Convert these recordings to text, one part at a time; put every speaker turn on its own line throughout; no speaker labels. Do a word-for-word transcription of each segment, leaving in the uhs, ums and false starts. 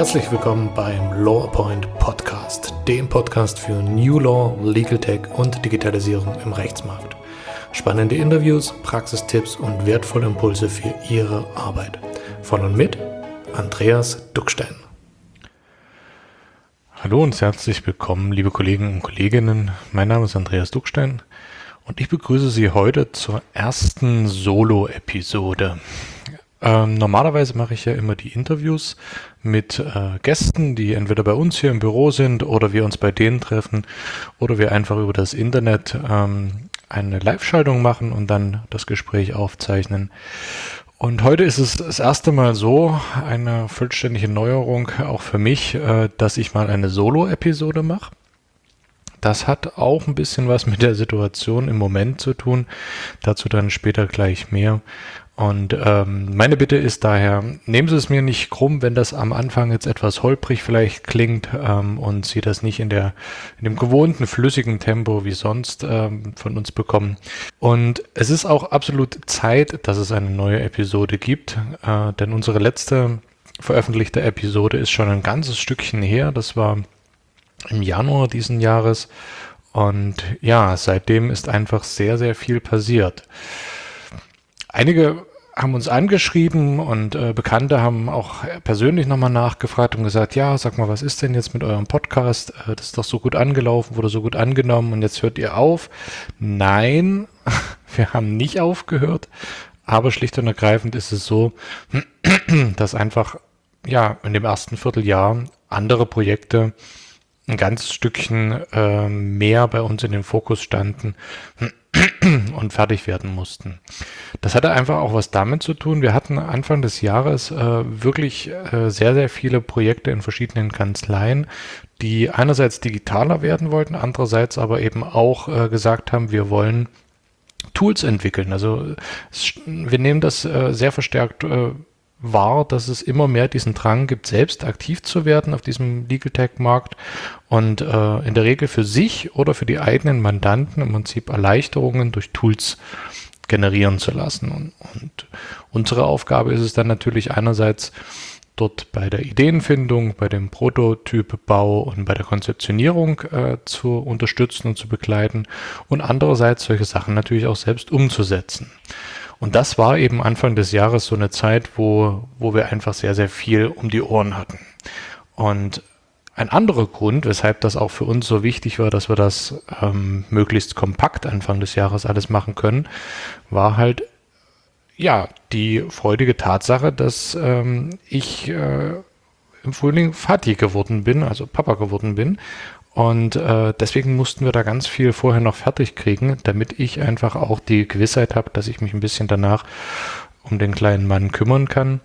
Herzlich willkommen beim LawPoint Podcast, dem Podcast für New Law, Legal Tech und Digitalisierung im Rechtsmarkt. Spannende Interviews, Praxistipps und wertvolle Impulse für Ihre Arbeit. Von und mit Andreas Duckstein.
Hallo und herzlich willkommen, liebe Kollegen und Kolleginnen. Mein Name ist Andreas Duckstein und ich begrüße Sie heute zur ersten Solo-Episode. Ähm, normalerweise mache ich ja immer die Interviews mit äh, Gästen, die entweder bei uns hier im Büro sind oder wir uns bei denen treffen oder wir einfach über das Internet ähm, eine Live-Schaltung machen und dann das Gespräch aufzeichnen. Und heute ist es das erste Mal so, eine vollständige Neuerung auch für mich, äh, dass ich mal eine Solo-Episode mache. Das hat auch ein bisschen was mit der Situation im Moment zu tun, dazu dann später gleich mehr. Und ähm, meine Bitte ist daher, nehmen Sie es mir nicht krumm, wenn das am Anfang jetzt etwas holprig vielleicht klingt ähm, und Sie das nicht in der in dem gewohnten flüssigen Tempo wie sonst ähm, von uns bekommen. Und es ist auch absolut Zeit, dass es eine neue Episode gibt, äh, denn unsere letzte veröffentlichte Episode ist schon ein ganzes Stückchen her. Das war im Januar diesen Jahres und ja, seitdem ist einfach sehr, sehr viel passiert. Einige haben uns angeschrieben und äh, Bekannte haben auch persönlich nochmal nachgefragt und gesagt, ja, sag mal, was ist denn jetzt mit eurem Podcast? Äh, das ist doch so gut angelaufen, wurde so gut angenommen und jetzt hört ihr auf. Nein, wir haben nicht aufgehört, aber schlicht und ergreifend ist es so, dass einfach ja in dem ersten Vierteljahr andere Projekte ein ganzes Stückchen äh, mehr bei uns in den Fokus standen und fertig werden mussten. Das hatte einfach auch was damit zu tun. Wir hatten Anfang des Jahres äh, wirklich äh, sehr, sehr viele Projekte in verschiedenen Kanzleien, die einerseits digitaler werden wollten, andererseits aber eben auch äh, gesagt haben, wir wollen Tools entwickeln. Also es, wir nehmen das äh, sehr verstärkt äh, war, dass es immer mehr diesen Drang gibt, selbst aktiv zu werden auf diesem Legal Tech-Markt und äh, in der Regel für sich oder für die eigenen Mandanten im Prinzip Erleichterungen durch Tools generieren zu lassen. Und, und unsere Aufgabe ist es dann natürlich einerseits, dort bei der Ideenfindung, bei dem Prototypbau und bei der Konzeptionierung äh, zu unterstützen und zu begleiten und andererseits solche Sachen natürlich auch selbst umzusetzen. Und das war eben Anfang des Jahres so eine Zeit, wo, wo wir einfach sehr, sehr viel um die Ohren hatten. Und ein anderer Grund, weshalb das auch für uns so wichtig war, dass wir das ähm, möglichst kompakt Anfang des Jahres alles machen können, war halt ja die freudige Tatsache, dass ähm, ich äh, im Frühling Vati geworden bin, also Papa geworden bin. Und äh, deswegen mussten wir da ganz viel vorher noch fertig kriegen, damit ich einfach auch die Gewissheit habe, dass ich mich ein bisschen danach um den kleinen Mann kümmern kann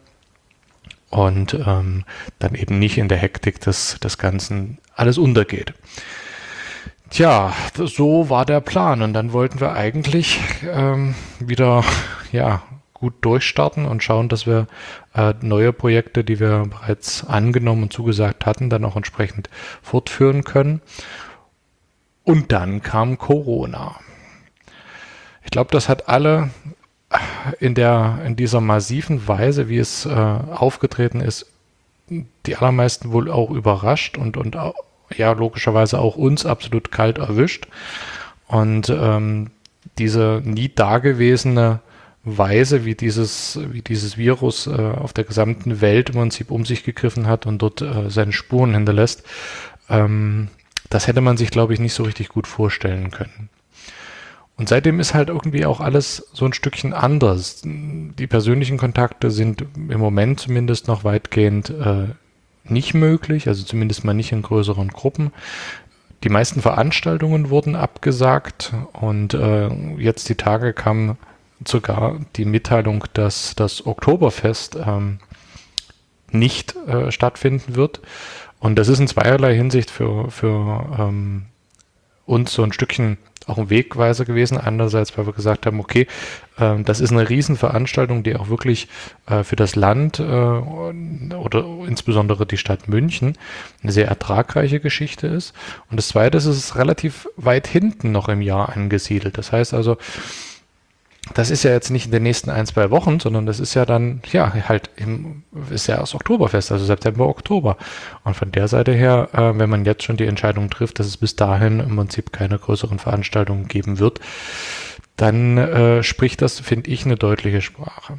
und ähm, dann eben nicht in der Hektik des, des Ganzen alles untergeht. Tja, so war der Plan und dann wollten wir eigentlich ähm, wieder ja gut durchstarten und schauen, dass wir äh, neue Projekte, die wir bereits angenommen und zugesagt hatten, dann auch entsprechend fortführen können. Und dann kam Corona. Ich glaube, das hat alle in der in dieser massiven Weise, wie es äh, aufgetreten ist, die allermeisten wohl auch überrascht und und ja logischerweise auch uns absolut kalt erwischt. Und ähm, diese nie dagewesene Weise, wie dieses, wie dieses Virus äh, auf der gesamten Welt im Prinzip um sich gegriffen hat und dort äh, seine Spuren hinterlässt, ähm, das hätte man sich, glaube ich, nicht so richtig gut vorstellen können. Und seitdem ist halt irgendwie auch alles so ein Stückchen anders. Die persönlichen Kontakte sind im Moment zumindest noch weitgehend äh, nicht möglich, also zumindest mal nicht in größeren Gruppen. Die meisten Veranstaltungen wurden abgesagt und äh, jetzt die Tage kam sogar die Mitteilung, dass das Oktoberfest ähm, nicht äh, stattfinden wird. Und das ist in zweierlei Hinsicht für, für ähm, uns so ein Stückchen auch ein Wegweiser gewesen. Einerseits, weil wir gesagt haben, okay, äh, das ist eine Riesenveranstaltung, die auch wirklich äh, für das Land äh, oder insbesondere die Stadt München eine sehr ertragreiche Geschichte ist. Und das Zweite ist, es ist relativ weit hinten noch im Jahr angesiedelt. Das heißt also, das ist ja jetzt nicht in den nächsten ein, zwei Wochen, sondern das ist ja dann, ja, halt im, ist ja das Oktoberfest, also September, Oktober. Und von der Seite her, äh, wenn man jetzt schon die Entscheidung trifft, dass es bis dahin im Prinzip keine größeren Veranstaltungen geben wird, dann äh, spricht das, finde ich, eine deutliche Sprache.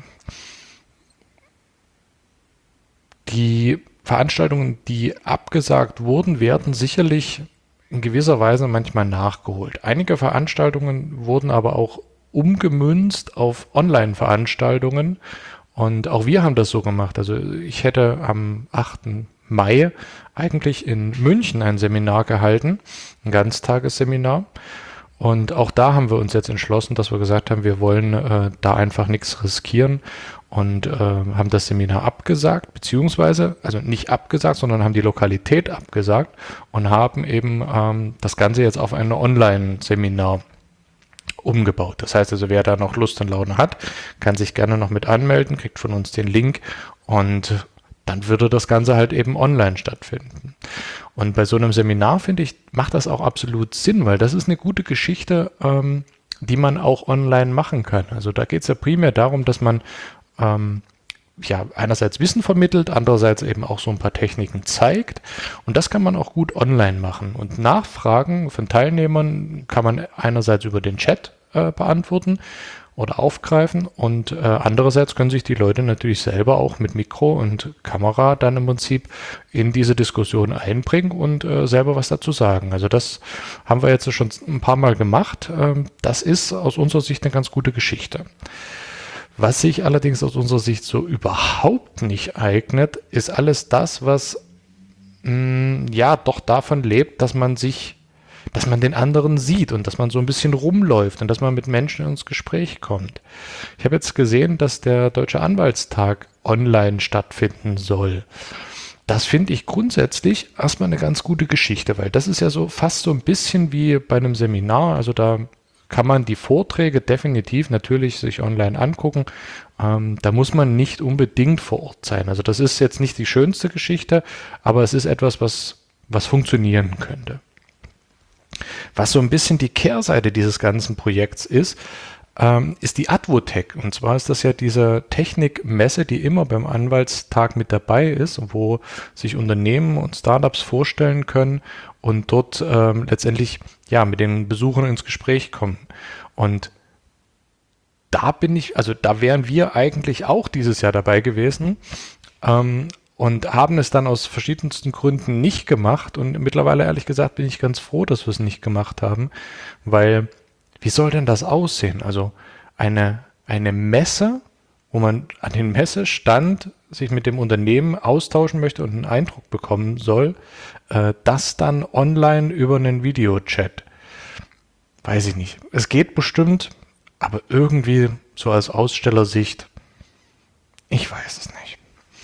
Die Veranstaltungen, die abgesagt wurden, werden sicherlich in gewisser Weise manchmal nachgeholt. Einige Veranstaltungen wurden aber auch umgemünzt auf Online-Veranstaltungen und auch wir haben das so gemacht. Also ich hätte am achten Mai eigentlich in München ein Seminar gehalten, ein Ganztagesseminar, und auch da haben wir uns jetzt entschlossen, dass wir gesagt haben, wir wollen äh, da einfach nichts riskieren und äh, haben das Seminar abgesagt, beziehungsweise, also nicht abgesagt, sondern haben die Lokalität abgesagt und haben eben ähm, das Ganze jetzt auf ein Online-Seminar umgebaut. Das heißt also, wer da noch Lust und Laune hat, kann sich gerne noch mit anmelden, kriegt von uns den Link und dann würde das Ganze halt eben online stattfinden. Und bei so einem Seminar, finde ich, macht das auch absolut Sinn, weil das ist eine gute Geschichte, ähm, die man auch online machen kann. Also da geht es ja primär darum, dass man ähm, ja einerseits Wissen vermittelt, andererseits eben auch so ein paar Techniken zeigt. Und das kann man auch gut online machen. Und Nachfragen von Teilnehmern kann man einerseits über den Chat äh, beantworten oder aufgreifen und äh, andererseits können sich die Leute natürlich selber auch mit Mikro und Kamera dann im Prinzip in diese Diskussion einbringen und äh, selber was dazu sagen. Also das haben wir jetzt schon ein paar Mal gemacht. Ähm, das ist aus unserer Sicht eine ganz gute Geschichte. Was sich allerdings aus unserer Sicht so überhaupt nicht eignet, ist alles das, was mh, ja doch davon lebt, dass man sich dass man den anderen sieht und dass man so ein bisschen rumläuft und dass man mit Menschen ins Gespräch kommt. Ich habe jetzt gesehen, dass der Deutsche Anwaltstag online stattfinden soll. Das finde ich grundsätzlich erstmal eine ganz gute Geschichte, weil das ist ja so fast so ein bisschen wie bei einem Seminar. Also da kann man die Vorträge definitiv natürlich sich online angucken. Ähm, da muss man nicht unbedingt vor Ort sein. Also das ist jetzt nicht die schönste Geschichte, aber es ist etwas, was, was funktionieren könnte. Was so ein bisschen die Kehrseite dieses ganzen Projekts ist, ähm, ist die Advotech. Und zwar ist das ja diese Technikmesse, die immer beim Anwaltstag mit dabei ist, wo sich Unternehmen und Startups vorstellen können und dort ähm, letztendlich ja mit den Besuchern ins Gespräch kommen. Und da bin ich, also da wären wir eigentlich auch dieses Jahr dabei gewesen. Ähm, Und haben es dann aus verschiedensten Gründen nicht gemacht. Und mittlerweile, ehrlich gesagt, bin ich ganz froh, dass wir es nicht gemacht haben. Weil, wie soll denn das aussehen? Also eine, eine Messe, wo man an den Messestand sich mit dem Unternehmen austauschen möchte und einen Eindruck bekommen soll, äh, das dann online über einen Videochat. Weiß ich nicht. Es geht bestimmt, aber irgendwie so als Ausstellersicht, ich weiß es nicht.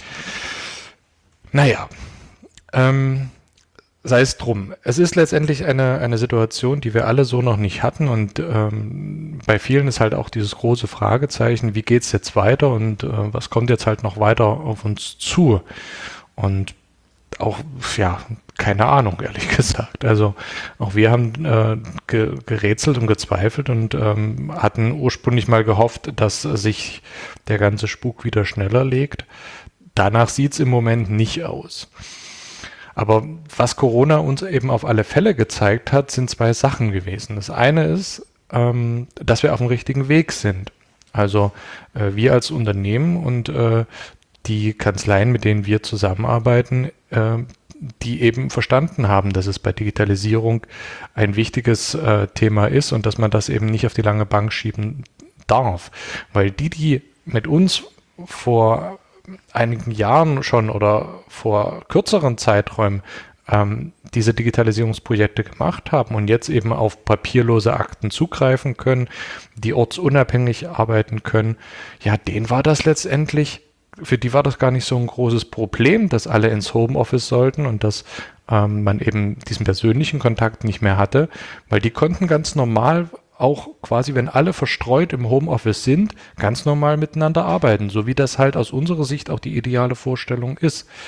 Naja, ähm, sei es drum. Es ist letztendlich eine, eine Situation, die wir alle so noch nicht hatten und ähm, bei vielen ist halt auch dieses große Fragezeichen, wie geht's jetzt weiter und äh, was kommt jetzt halt noch weiter auf uns zu? Und auch, ja, keine Ahnung, ehrlich gesagt. Also auch wir haben äh, ge- gerätselt und gezweifelt und ähm, hatten ursprünglich mal gehofft, dass sich der ganze Spuk wieder schneller legt. Danach sieht es im Moment nicht aus. Aber was Corona uns eben auf alle Fälle gezeigt hat, sind zwei Sachen gewesen. Das eine ist, ähm, dass wir auf dem richtigen Weg sind. Also äh, wir als Unternehmen und äh, die Kanzleien, mit denen wir zusammenarbeiten, äh, die eben verstanden haben, dass es bei Digitalisierung ein wichtiges äh, Thema ist und dass man das eben nicht auf die lange Bank schieben darf. Weil die, die mit uns vor einigen Jahren schon oder vor kürzeren Zeiträumen ähm, diese Digitalisierungsprojekte gemacht haben und jetzt eben auf papierlose Akten zugreifen können, die ortsunabhängig arbeiten können, ja, denen war das letztendlich, für die war das gar nicht so ein großes Problem, dass alle ins Homeoffice sollten und dass ähm, man eben diesen persönlichen Kontakt nicht mehr hatte, weil die konnten ganz normal auch quasi, wenn alle verstreut im Homeoffice sind, ganz normal miteinander arbeiten, so wie das halt aus unserer Sicht auch die ideale Vorstellung ist.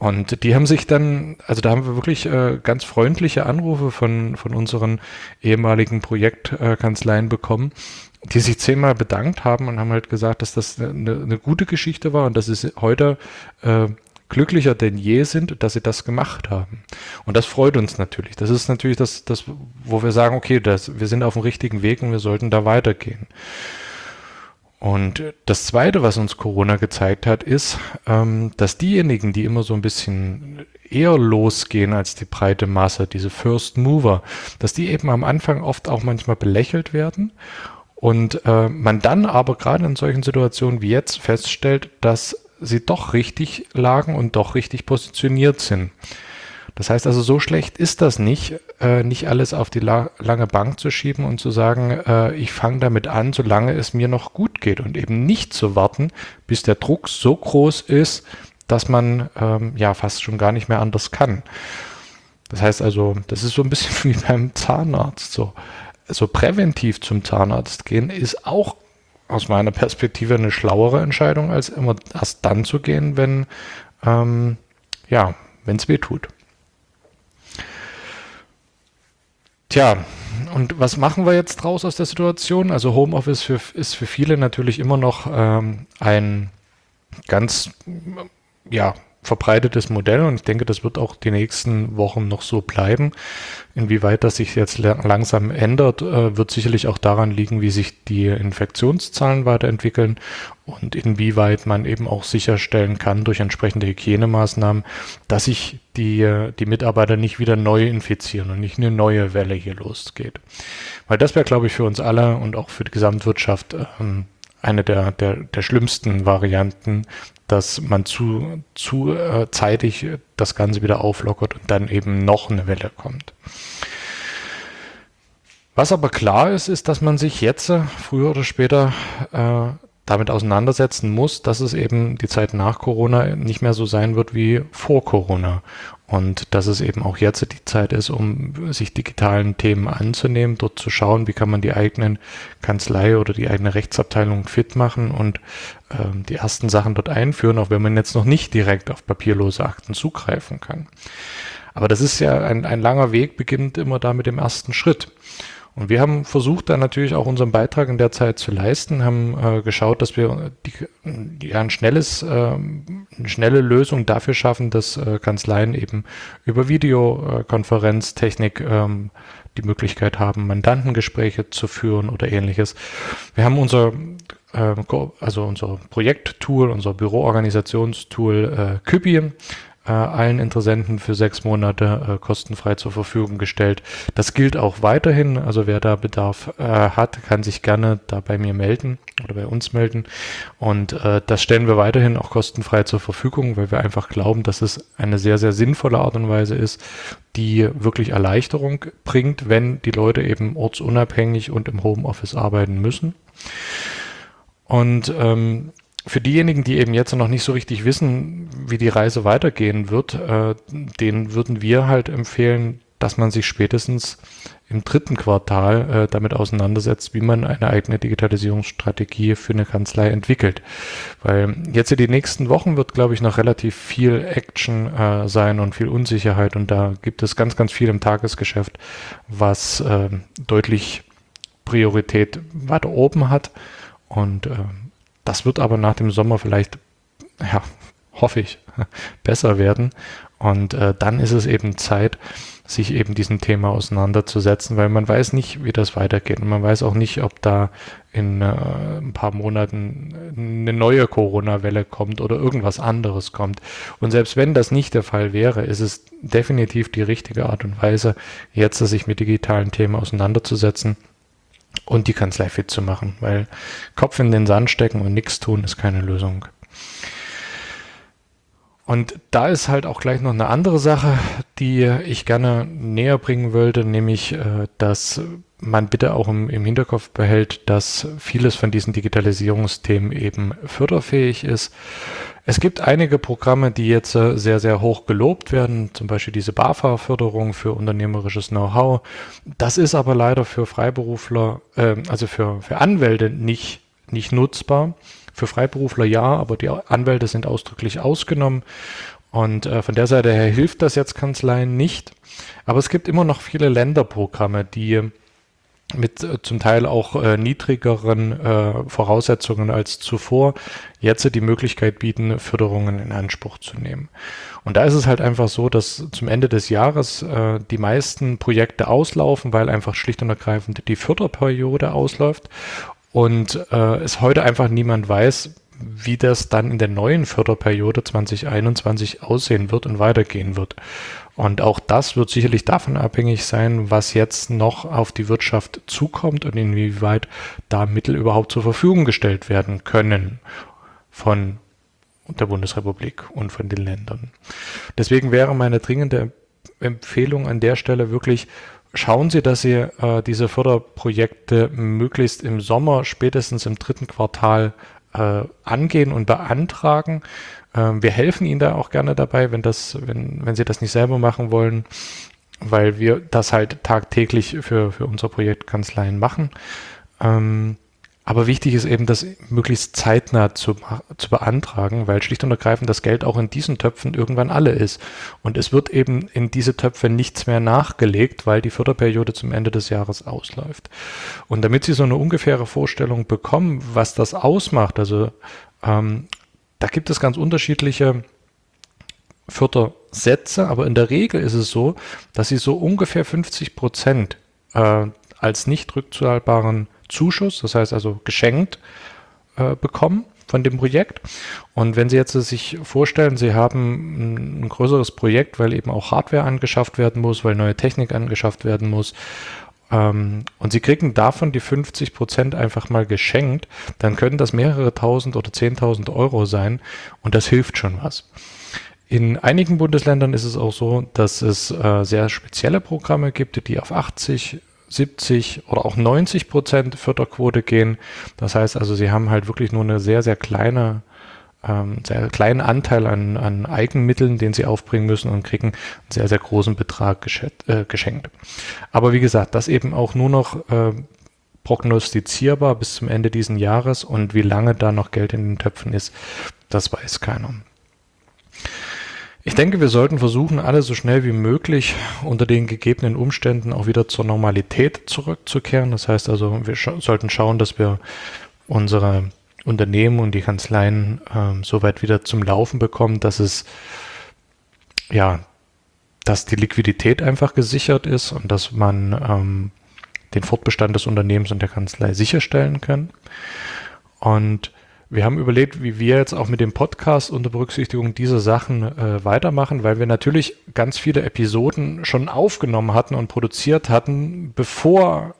Und die haben sich dann, also da haben wir wirklich äh, ganz freundliche Anrufe von, von unseren ehemaligen Projektkanzleien äh, bekommen, die sich zehnmal bedankt haben und haben halt gesagt, dass das eine, eine gute Geschichte war und dass sie heute äh, glücklicher denn je sind, dass sie das gemacht haben. Und das freut uns natürlich. Das ist natürlich das, das wo wir sagen, okay, das, wir sind auf dem richtigen Weg und wir sollten da weitergehen. Und das Zweite, was uns Corona gezeigt hat, ist, ähm, dass diejenigen, die immer so ein bisschen eher losgehen als die breite Masse, diese First Mover, dass die eben am Anfang oft auch manchmal belächelt werden und äh, man dann aber gerade in solchen Situationen wie jetzt feststellt, dass sie doch richtig lagen und doch richtig positioniert sind. Das heißt also, so schlecht ist das nicht, äh, nicht alles auf die la- lange Bank zu schieben und zu sagen, äh, ich fange damit an, solange es mir noch gut geht und eben nicht zu warten, bis der Druck so groß ist, dass man ähm, ja fast schon gar nicht mehr anders kann. Das heißt also, das ist so ein bisschen wie beim Zahnarzt. So, so präventiv zum Zahnarzt gehen ist auch aus meiner Perspektive eine schlauere Entscheidung, als immer erst dann zu gehen, wenn ähm, ja, wenn es weh tut. Tja, und was machen wir jetzt draus aus der Situation? Also Homeoffice für, ist für viele natürlich immer noch ähm, ein ganz ja, verbreitetes Modell und ich denke, das wird auch die nächsten Wochen noch so bleiben. Inwieweit das sich jetzt langsam ändert, äh, wird sicherlich auch daran liegen, wie sich die Infektionszahlen weiterentwickeln und inwieweit man eben auch sicherstellen kann durch entsprechende Hygienemaßnahmen, dass sich die, die Mitarbeiter nicht wieder neu infizieren und nicht eine neue Welle hier losgeht. Weil das wäre, glaube ich, für uns alle und auch für die Gesamtwirtschaft ähm, eine der, der, der schlimmsten Varianten, dass man zu, zu äh, zeitig das Ganze wieder auflockert und dann eben noch eine Welle kommt. Was aber klar ist, ist, dass man sich jetzt äh, früher oder später äh, damit auseinandersetzen muss, dass es eben die Zeit nach Corona nicht mehr so sein wird wie vor Corona. Und dass es eben auch jetzt die Zeit ist, um sich digitalen Themen anzunehmen, dort zu schauen, wie kann man die eigenen Kanzlei oder die eigene Rechtsabteilung fit machen und ähm, die ersten Sachen dort einführen, auch wenn man jetzt noch nicht direkt auf papierlose Akten zugreifen kann. Aber das ist ja ein, ein langer Weg, beginnt immer da mit dem ersten Schritt. Und wir haben versucht, da natürlich auch unseren Beitrag in der Zeit zu leisten, haben äh, geschaut, dass wir die, ja, ein schnelles, äh, eine schnelle Lösung dafür schaffen, dass äh, Kanzleien eben über Videokonferenztechnik ähm, die Möglichkeit haben, Mandantengespräche zu führen oder ähnliches. Wir haben unser, äh, also unser Projekttool, unser Büroorganisationstool äh, Kübi, Äh, allen Interessenten für sechs Monate äh, kostenfrei zur Verfügung gestellt. Das gilt auch weiterhin, also wer da Bedarf äh, hat, kann sich gerne da bei mir melden oder bei uns melden und äh, das stellen wir weiterhin auch kostenfrei zur Verfügung, weil wir einfach glauben, dass es eine sehr, sehr sinnvolle Art und Weise ist, die wirklich Erleichterung bringt, wenn die Leute eben ortsunabhängig und im Homeoffice arbeiten müssen. Und ähm, für diejenigen, die eben jetzt noch nicht so richtig wissen, wie die Reise weitergehen wird, äh, denen würden wir halt empfehlen, dass man sich spätestens im dritten Quartal äh, damit auseinandersetzt, wie man eine eigene Digitalisierungsstrategie für eine Kanzlei entwickelt. Weil jetzt in den nächsten Wochen wird, glaube ich, noch relativ viel Action äh, sein und viel Unsicherheit und da gibt es ganz, ganz viel im Tagesgeschäft, was äh, deutlich Priorität weiter oben hat und äh, das wird aber nach dem Sommer vielleicht, ja, hoffe ich, besser werden. Und äh, dann ist es eben Zeit, sich eben diesem Thema auseinanderzusetzen, weil man weiß nicht, wie das weitergeht. Und man weiß auch nicht, ob da in äh, ein paar Monaten eine neue Corona-Welle kommt oder irgendwas anderes kommt. Und selbst wenn das nicht der Fall wäre, ist es definitiv die richtige Art und Weise, jetzt sich mit digitalen Themen auseinanderzusetzen und die Kanzlei fit zu machen, weil Kopf in den Sand stecken und nichts tun ist keine Lösung. Und da ist halt auch gleich noch eine andere Sache, die ich gerne näher bringen wollte, nämlich, dass man bitte auch im, im Hinterkopf behält, dass vieles von diesen Digitalisierungsthemen eben förderfähig ist. Es gibt einige Programme, die jetzt sehr, sehr hoch gelobt werden, zum Beispiel diese BAFA-Förderung für unternehmerisches Know-how. Das ist aber leider für Freiberufler, äh, also für, für Anwälte nicht, nicht nutzbar. Für Freiberufler ja, aber die Anwälte sind ausdrücklich ausgenommen. Und äh, von der Seite her hilft das jetzt Kanzleien nicht. Aber es gibt immer noch viele Länderprogramme, die mit äh, zum Teil auch äh, niedrigeren äh, Voraussetzungen als zuvor jetzt die Möglichkeit bieten, Förderungen in Anspruch zu nehmen. Und da ist es halt einfach so, dass zum Ende des Jahres äh, die meisten Projekte auslaufen, weil einfach schlicht und ergreifend die Förderperiode ausläuft und äh, es heute einfach niemand weiß, wie das dann in der neuen Förderperiode zwanzig einundzwanzig aussehen wird und weitergehen wird. Und auch das wird sicherlich davon abhängig sein, was jetzt noch auf die Wirtschaft zukommt und inwieweit da Mittel überhaupt zur Verfügung gestellt werden können von der Bundesrepublik und von den Ländern. Deswegen wäre meine dringende Empfehlung an der Stelle wirklich, schauen Sie, dass Sie äh, diese Förderprojekte möglichst im Sommer, spätestens im dritten Quartal äh, angehen und beantragen. Ähm, wir helfen Ihnen da auch gerne dabei, wenn das, wenn, wenn Sie das nicht selber machen wollen, weil wir das halt tagtäglich für, für unsere Projektkanzleien machen. Ähm, aber wichtig ist eben, das möglichst zeitnah zu, zu beantragen, weil schlicht und ergreifend das Geld auch in diesen Töpfen irgendwann alle ist. Und es wird eben in diese Töpfe nichts mehr nachgelegt, weil die Förderperiode zum Ende des Jahres ausläuft. Und damit Sie so eine ungefähre Vorstellung bekommen, was das ausmacht, also ähm, da gibt es ganz unterschiedliche Fördersätze, aber in der Regel ist es so, dass Sie so ungefähr fünfzig Prozent äh, als nicht rückzahlbaren Zuschuss, das heißt also geschenkt, äh, bekommen von dem Projekt. Und wenn Sie jetzt sich vorstellen, Sie haben ein, ein größeres Projekt, weil eben auch Hardware angeschafft werden muss, weil neue Technik angeschafft werden muss, ähm, und Sie kriegen davon die fünfzig Prozent einfach mal geschenkt, dann können das mehrere tausend oder zehntausend Euro sein und das hilft schon was. In einigen Bundesländern ist es auch so, dass es äh, sehr spezielle Programme gibt, die auf achtzig, siebzig oder auch neunzig Prozent Förderquote gehen. Das heißt also, Sie haben halt wirklich nur eine sehr, sehr kleine, ähm, sehr kleinen Anteil an, an Eigenmitteln, den Sie aufbringen müssen und kriegen einen sehr, sehr großen Betrag geschenkt. Äh, geschenkt. Aber wie gesagt, das eben auch nur noch äh, prognostizierbar bis zum Ende dieses Jahres und wie lange da noch Geld in den Töpfen ist, das weiß keiner. Ich denke, wir sollten versuchen, alle so schnell wie möglich unter den gegebenen Umständen auch wieder zur Normalität zurückzukehren. Das heißt also, wir scha- sollten schauen, dass wir unsere Unternehmen und die Kanzleien ähm, so weit wieder zum Laufen bekommen, dass es, ja, dass die Liquidität einfach gesichert ist und dass man ähm, den Fortbestand des Unternehmens und der Kanzlei sicherstellen kann. Und wir haben überlegt, wie wir jetzt auch mit dem Podcast unter Berücksichtigung dieser Sachen äh, weitermachen, weil wir natürlich ganz viele Episoden schon aufgenommen hatten und produziert hatten, bevor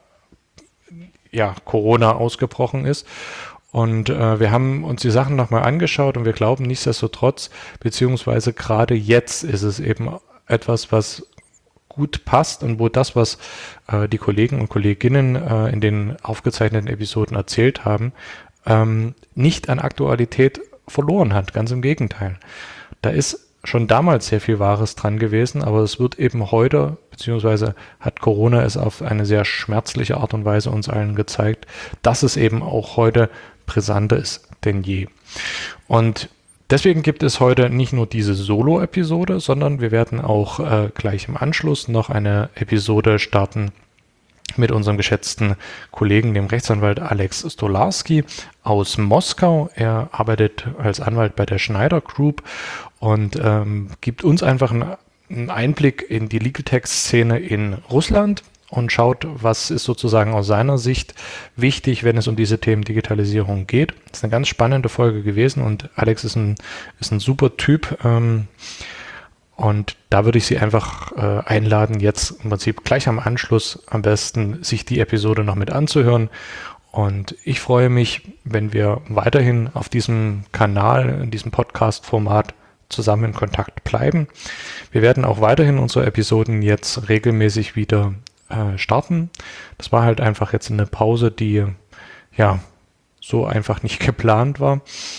ja, Corona ausgebrochen ist. Und äh, wir haben uns die Sachen nochmal angeschaut und wir glauben nichtsdestotrotz, beziehungsweise gerade jetzt ist es eben etwas, was gut passt und wo das, was äh, die Kollegen und Kolleginnen äh, in den aufgezeichneten Episoden erzählt haben, ähm, nicht an Aktualität verloren hat. Ganz im Gegenteil. Da ist schon damals sehr viel Wahres dran gewesen, aber es wird eben heute, beziehungsweise hat Corona es auf eine sehr schmerzliche Art und Weise uns allen gezeigt, dass es eben auch heute brisanter ist denn je. Und deswegen gibt es heute nicht nur diese Solo-Episode, sondern wir werden auch äh, gleich im Anschluss noch eine Episode starten mit unserem geschätzten Kollegen, dem Rechtsanwalt Alex Stolarski aus Moskau. Er arbeitet als Anwalt bei der Schneider Group und ähm, gibt uns einfach einen, einen Einblick in die Legal Tech-Szene in Russland und schaut, was ist sozusagen aus seiner Sicht wichtig, wenn es um diese Themen Digitalisierung geht. Das ist eine ganz spannende Folge gewesen und Alex ist ein, ist ein super Typ. Ähm, Und da würde ich Sie einfach äh, einladen, jetzt im Prinzip gleich am Anschluss am besten sich die Episode noch mit anzuhören. Und ich freue mich, wenn wir weiterhin auf diesem Kanal, in diesem Podcast-Format zusammen in Kontakt bleiben. Wir werden auch weiterhin unsere Episoden jetzt regelmäßig wieder äh, starten. Das war halt einfach jetzt eine Pause, die ja so einfach nicht geplant war.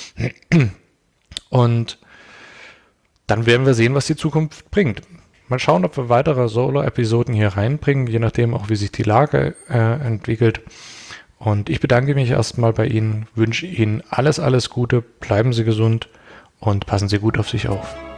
Und dann werden wir sehen, was die Zukunft bringt. Mal schauen, ob wir weitere Solo-Episoden hier reinbringen, je nachdem auch, wie sich die Lage äh, entwickelt. Und ich bedanke mich erstmal bei Ihnen, wünsche Ihnen alles, alles Gute, bleiben Sie gesund und passen Sie gut auf sich auf.